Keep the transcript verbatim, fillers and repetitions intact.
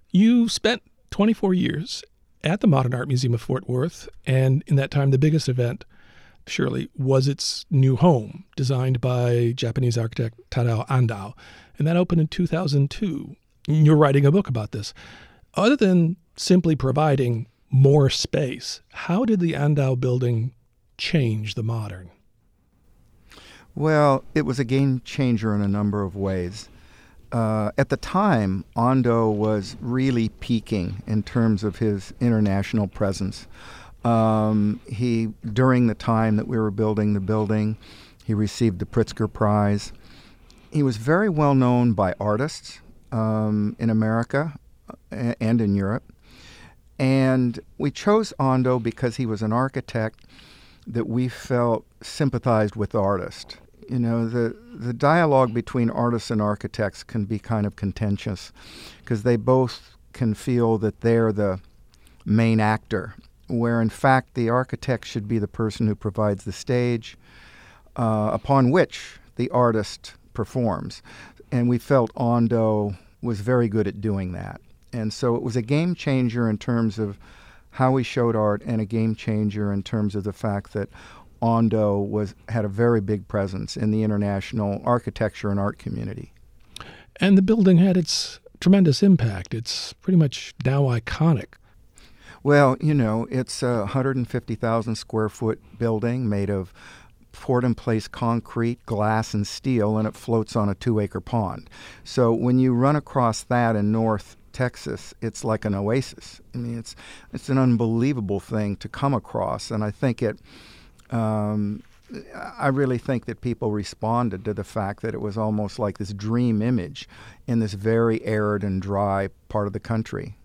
You spent twenty-four years at the Modern Art Museum of Fort Worth, and in that time, the biggest event, surely, was its new home, designed by Japanese architect Tadao Andao, and that opened in two thousand two. You're writing a book about this. Other than simply providing more space, how did the Andao building change the modern? Well, it was a game changer in a number of ways. Uh, at the time, Ando was really peaking in terms of his international presence. Um, he, during the time that we were building the building, he received the Pritzker Prize. He was very well known by artists um, in America and in Europe. And we chose Ando because he was an architect that we felt sympathized with the artist. You know, the, the dialogue between artists and architects can be kind of contentious because they both can feel that they're the main actor, where in fact the architect should be the person who provides the stage uh, upon which the artist performs. And we felt Ando was very good at doing that. And so it was a game changer in terms of how we showed art and a game changer in terms of the fact that Ando was had a very big presence in the international architecture and art community. And the building had its tremendous impact. It's pretty much now iconic. Well, you know, it's a one hundred fifty thousand square foot building made of poured-in-place concrete, glass, and steel, and it floats on a two-acre pond. So when you run across that in North Texas, it's like an oasis. I mean, it's it's an unbelievable thing to come across, and I think it Um, I really think that people responded to the fact that it was almost like this dream image in this very arid and dry part of the country.